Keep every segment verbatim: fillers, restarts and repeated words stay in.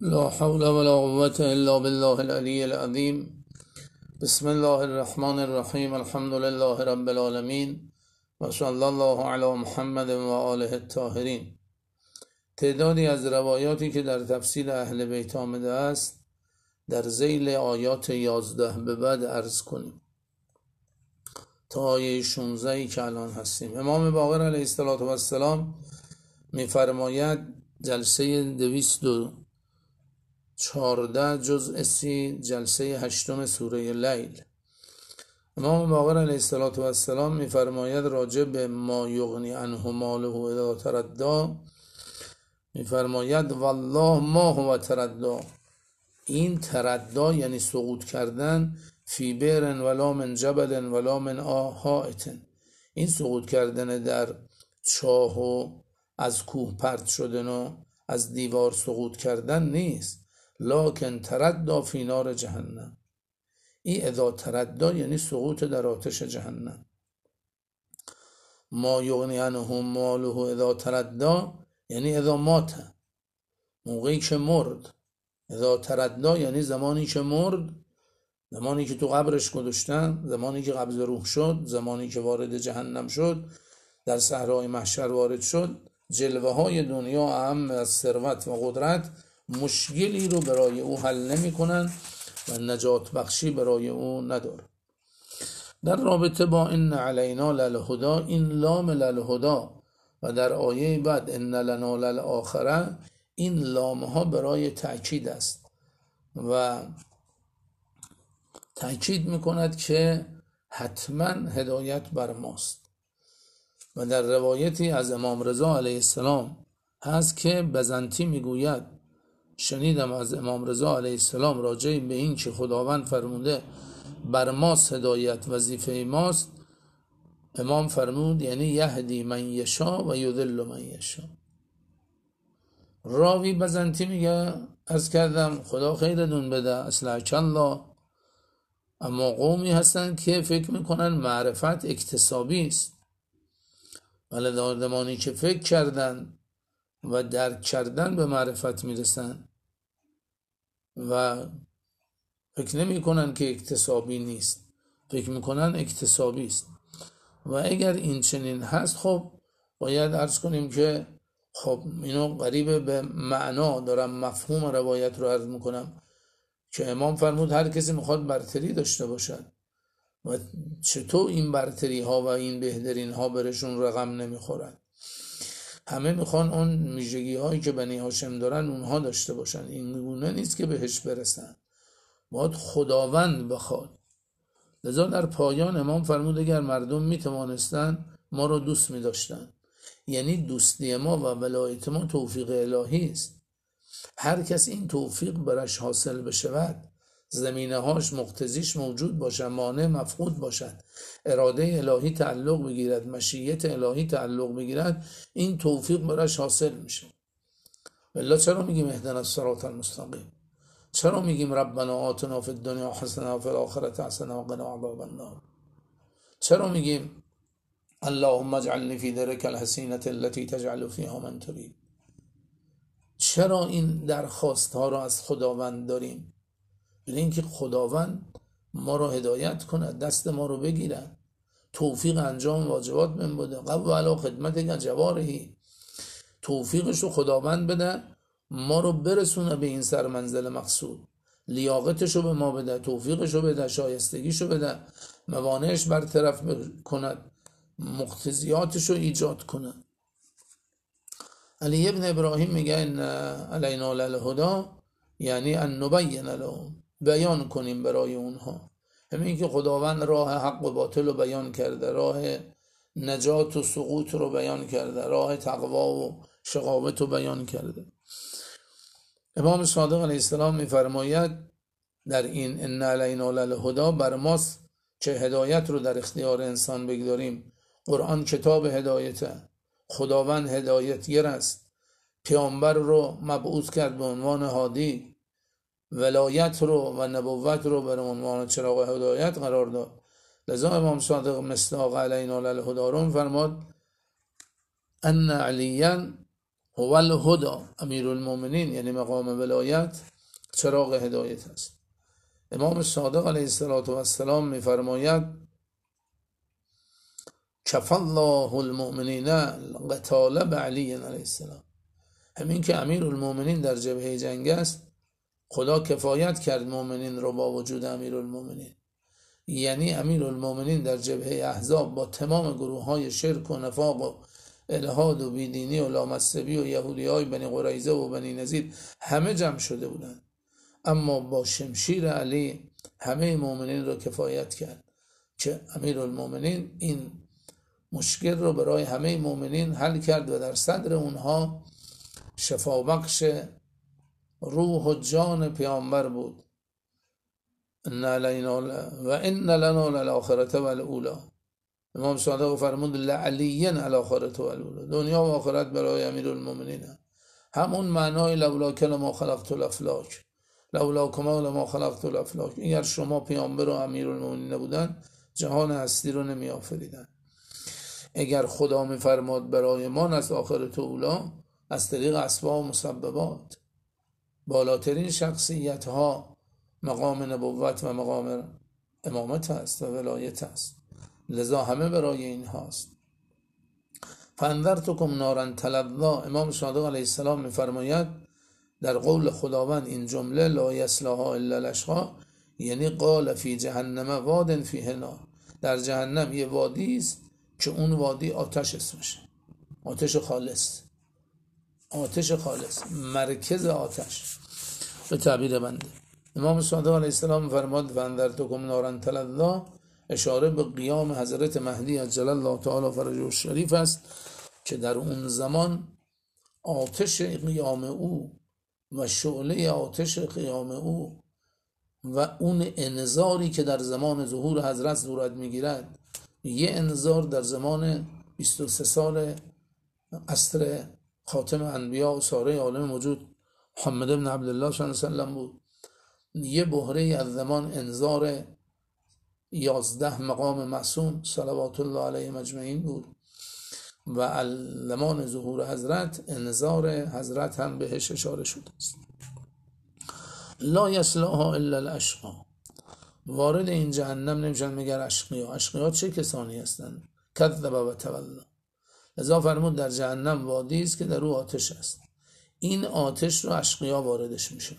لا حول ولا قوة إلا بالله العلي العظيم. بسم الله الرحمن الرحیم. الحمد لله رب العالمین و صلی الله علی محمد و آله الطاهرین. تعدادی از روایاتی که در تفسیر اهل بیت آمده است در ذیل آیات یازده به بعد عرض کنیم تا آیه شانزده که الان هستیم. امام باقر علیه السلام می‌فرماید جلسه دویست و چهارده جزء سی جلسه هشتم سوره لیل. امام باقر علیه السلام می‌فرماید راجع به ما یغنی عنه ماله اذا تردی، می‌فرماید والله ما هو تردی. این تردی یعنی سقوط کردن، فی بئر ولا من جبل ولا من حائط، این سقوط کردن در چاه و از کوه پرت شدن و از دیوار سقوط کردن نیست، لکن تردی فی نار جهنم. این اذا تردی یعنی سقوط در آتش جهنم. ما یغنی عنه ماله اذا تردی یعنی اذا مات، موقعی که مرد. اذا تردی یعنی زمانی که مرد، زمانی که تو قبرش گذاشتن، زمانی که قبض روح شد، زمانی که وارد جهنم شد، در صحرای محشر وارد شد. جلوه های دنیا اهم از ثروت و قدرت مشکلی رو برای او حل نمی کنن و نجات بخشی برای او نداره. در رابطه با ان علینا للهدی، این لام للهدی و در آیه بعد ان لنا للآخره، این لام ها برای تأکید است و تأکید میکند که حتما هدایت بر ماست. و در روایتی از امام رضا علیه السلام هست که بزنتی میگوید شنیدم از امام رضا علیه السلام راجع به این که خداوند فرموده بر ماست هدایت، وظیفه ماست. امام فرمود یعنی یهدی من یشا و یضل من یشا. راوی بزنتی میگه از کردم خدا خیرتون بده اصلح الله، اما قومی هستن که فکر میکنن معرفت اکتسابی است، ولی آدمانی که فکر کردن و درک کردن به معرفت میرسن و فکر نمی کنن که اکتسابی نیست، فکر میکنن اکتسابی است. و اگر این چنین هست خب باید عرض کنیم که خب اینو قریب به معنا دارم، مفهوم روایت رو عرض میکنم که امام فرمود هر کسی میخواد برتری داشته باشد و چطور این برتری ها و این بهترین ها برشون رقم نمیخورن. همه میخوان اون میژگی هایی که بنی هاشم دارن اونها داشته باشن. این گونه نیست که بهش برسن، باید خداوند بخواد. لذا در پایان امام فرمود اگر مردم میتوانستن ما رو دوست میداشتن، یعنی دوستی ما و ولایت ما توفیق الهی است. هر کس این توفیق برش حاصل بشود، زمینه هاش مقتضیش موجود باشد، مانع مفقود باشد، اراده الهی تعلق بگیرد، مشیت الهی تعلق بگیرد، این توفیق برش حاصل میشه. والله چرا میگیم اهدنا الصراط المستقیم؟ چرا میگیم ربنا آتنا فی الدنیا حسنه و فی الاخره حسنه و قنا عذاب النار؟ چرا میگیم اللهم اجعلنی فی درک الحسینه التي تجعل فیها من ترید؟ چرا این درخواست ها را از خداوند داریم؟ برای اینکه خداوند ما رو هدایت کنه، دست ما رو بگیره، توفیق انجام واجبات من بده، قبل علا خدمت جوارحی، توفیقش رو خداوند بده، ما رو برسونه به این سر منزل مقصود، لیاقتش رو به ما بده، توفیقش رو بده، شایستگیش رو بده، موانعش برطرف کند، مقتضیاتش رو ایجاد کنه. علی ابن ابراهیم میگه ان علینا للهدی یعنی ان نبین لهم، بیان کنیم برای اونها. همین که خداوند راه حق و باطل رو بیان کرده، راه نجات و سقوط رو بیان کرده، راه تقوا و شقاوت رو بیان کرده. امام صادق علیه السلام میفرماید در این ان علینا للهدی بر ماست که هدایت رو در اختیار انسان بگذاریم. قرآن کتاب هدایته، خداوند هدایتگر است، پیامبر رو مبعوث کرد به عنوان هادی، ولایت رو و نبوت رو به عنوان چراغ هدایت قرار داد. لذا امام صادق مصداق علینا للهدی رو فرمود ان علیا هو الهدی، امیر المؤمنین یعنی مقام ولایت چراغ هدایت است. امام صادق علیه السلام میفرماید کفى الله المؤمنین قتال بعلی علیه السلام، همین که امیر المؤمنین در جبهه جنگ است، خدا کفایت کرد مؤمنین رو با وجود امیر المؤمنین. یعنی امیر المؤمنین در جبهه احزاب با تمام گروه های شرک و نفاق و الحاد و بیدینی و لامصبی و یهودی های بنی قریظه و بنی نضیر همه جمع شده بودند، اما با شمشیر علی همه مؤمنین رو کفایت کرد که امیر المؤمنین این مشکل رو برای همه مؤمنین حل کرد و در صدر اونها شفابخش روح و جان پیامبر بود. ان علینا و ان لنا للآخرة والأولی. امام صادق فرمود لعلی الآخرة والأولی، دنیا و آخرت برای امیر المؤمنین. همون معنای لولا کلمه خلقت الافلاک، لولا کمال ما خلقت الافلاک، اگر شما پیامبر و امیر المؤمنین نبودن جهان هستی رو نمی آفریدن. اگر خدا می فرماد برای ما از آخرت و اولا از طریق اسباب و مسببات، بالاترین شخصیت ها مقام نبوت و مقام امامت است و ولایت است، لذا همه برای این هاست. فانذرتکم نارا تلظی، امام صادق علیه السلام می فرماید در قول خداوند این جمله لا یصلاها الا الاشقی، یعنی قال فی جهنم واد فیه نار، در جهنم یه وادی است که اون وادی آتش اسمشه، آتش خالص، آتش خالص، مرکز آتش به تعبیر بنده. امام صادق علیه السلام فرمود فانذرتکم نارا تلظی، اشاره به قیام حضرت مهدی عجل الله تعالی فرجه الشریف است که در اون زمان آتش قیام او و شعله آتش قیام او و اون انذاری که در زمان ظهور حضرت صورت میگیرد، یه انذار در زمان بیست و سه سال عصر خاتم انبیا و ساره عالم موجود محمد بن عبدالله صلی الله علیه وسلم بود. یه بحره از زمان انذار یازده مقام معصوم صلوات الله علیه مجمعین بود و زمان ظهور حضرت انذار حضرت هم بهش اشاره شده است. لا یصلاها الا الاشقی، وارد این جهنم نمیشن مگر اشقیا. اشقیا چه کسانی هستند؟ کذب و تولی. لذا فرمود در جهنم وادی است که در او آتش است، این آتش رو اشقیا واردش میشن.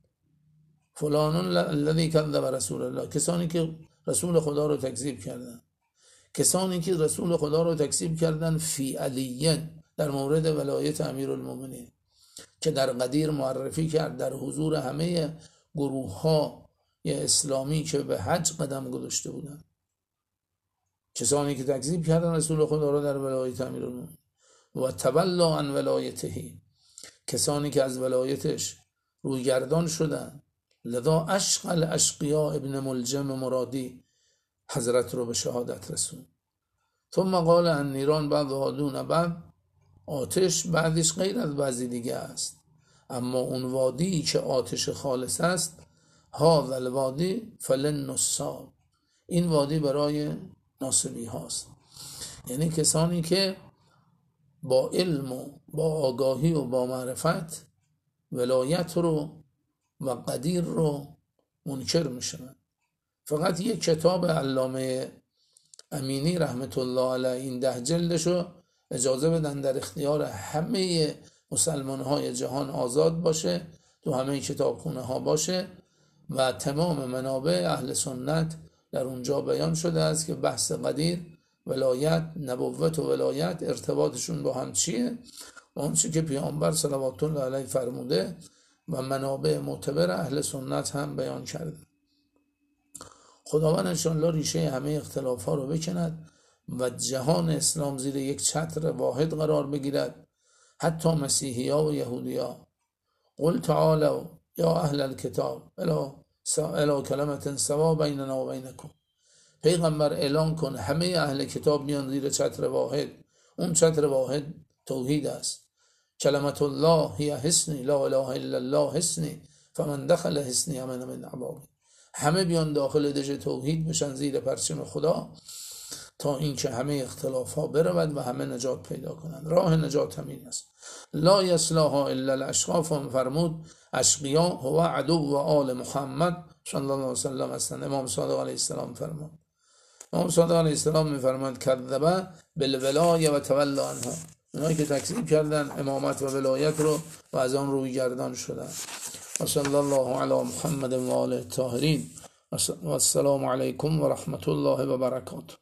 فلان الذی کذب رسول الله، کسانی که رسول خدا رو تکذیب کردن، کسانی که رسول خدا رو تکذیب کردن فی علیین، در مورد ولایت امیر المؤمنین که در قدیر معرفی کرد در حضور همه گروه ها اسلامی که به حج قدم گذاشته بودن. کسانی که تکذیب کردن رسول خدا رو در ولایت امیر المؤمنین و تولی عن ولایته، کسانی که از ولایتش روی گردان شدن. لذا اشق الاشقیاء ابن ملجم مرادی حضرت رو به شهادت رسون. ثم قال ان نیران بعضها دون بعض، آتش بعدش غیر از بعضی دیگه است، اما اون وادی که آتش خالص است هذا الوادی فللنصاب، این وادی برای ناصبی هاست، یعنی کسانی که با علم و با آگاهی و با معرفت ولایت رو و قدیر رو منکر میشن. فقط یک کتاب علامه امینی رحمت الله علیه این ده جلدشو اجازه بدن در اختیار همه مسلمان های جهان آزاد باشه، تو همه کتابخونه ها باشه و تمام منابع اهل سنت در اونجا بیان شده است که بحث قدیر، ولایت، نبوت و ولایت ارتباطشون با هم چیه و اون چی که پیامبر صلوات الله علیه فرموده و منابع معتبر اهل سنت هم بیان کرده. خداوند انشاءالله ریشه همه اختلاف ها رو بکند و جهان اسلام زیر یک چتر واحد قرار بگیرد، حتی مسیحی ها و یهودی ها. قل تعالوا یا اهل الکتاب الی کلمة سوا بیننا و بینکم، پیغمبر اعلان کن همه اهل کتاب بیان زیر چتر واحد. اون چتر واحد توحید است. کلمت الله هی حصنی، لا اله الا الله حصنی، فمن دخل حصنی امن من عذابی. همه بیان داخل دژ توحید بشن زیر پرچم خدا تا اینکه همه اختلاف ها برود و همه نجات پیدا کنند. راه نجات همین است. لا یصلاها الا الاشقا، فرمود اشقیا هو عدو و آل محمد صلی الله علیه و سلم هستند. امام صادق علیه السلام فرمود. امام صادق علیه السلام میفرماید کذبه بالولایه و تولی عنها، اونایی که تکذیب کردن امامت و ولایت رو و از آن روی گردان شدن. و صلی الله علی محمد و آله الطاهرین و السلام علیکم و رحمت الله و برکاته.